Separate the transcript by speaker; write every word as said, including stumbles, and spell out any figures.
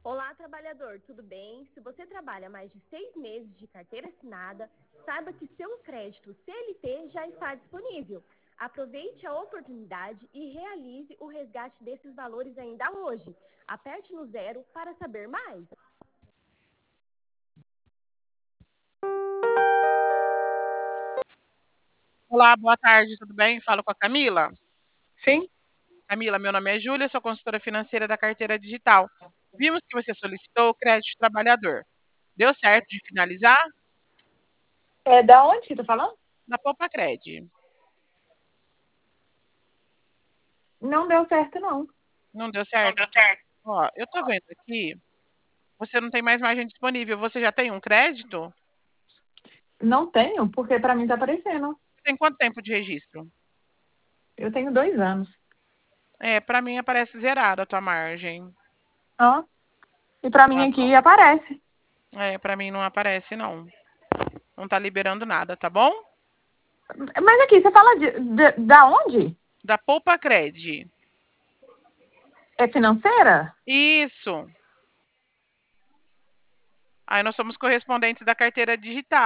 Speaker 1: Olá, trabalhador, tudo bem? Se você trabalha mais de seis meses de carteira assinada, saiba que seu crédito C L T já está disponível. Aproveite a oportunidade e realize o resgate desses valores ainda hoje. Aperte no zero para saber mais.
Speaker 2: Olá, boa tarde, tudo bem? Falo com a Camila.
Speaker 3: Sim?
Speaker 2: Camila, meu nome é Júlia, sou consultora financeira da carteira digital. Vimos que você solicitou o crédito trabalhador. Deu certo de finalizar?
Speaker 3: É da onde que tá falando?
Speaker 2: Na Poupa Cred.
Speaker 3: Não deu certo, não.
Speaker 2: Não deu certo? Ó, eu tô vendo aqui, você não tem mais margem disponível. Você já tem um crédito?
Speaker 3: Não tenho, porque pra mim tá aparecendo.
Speaker 2: Você tem quanto tempo de registro?
Speaker 3: Eu tenho dois anos.
Speaker 2: É, pra mim aparece zerado a tua margem.
Speaker 3: Ó. E pra mim
Speaker 2: Tá
Speaker 3: aqui
Speaker 2: bom.
Speaker 3: aparece.
Speaker 2: É, pra mim não aparece, não. Não tá liberando nada, tá bom?
Speaker 3: Mas aqui, você fala de, de- da onde?
Speaker 2: Da Poupa Cred.
Speaker 3: É financeira?
Speaker 2: Isso. Aí nós somos correspondentes da carteira digital.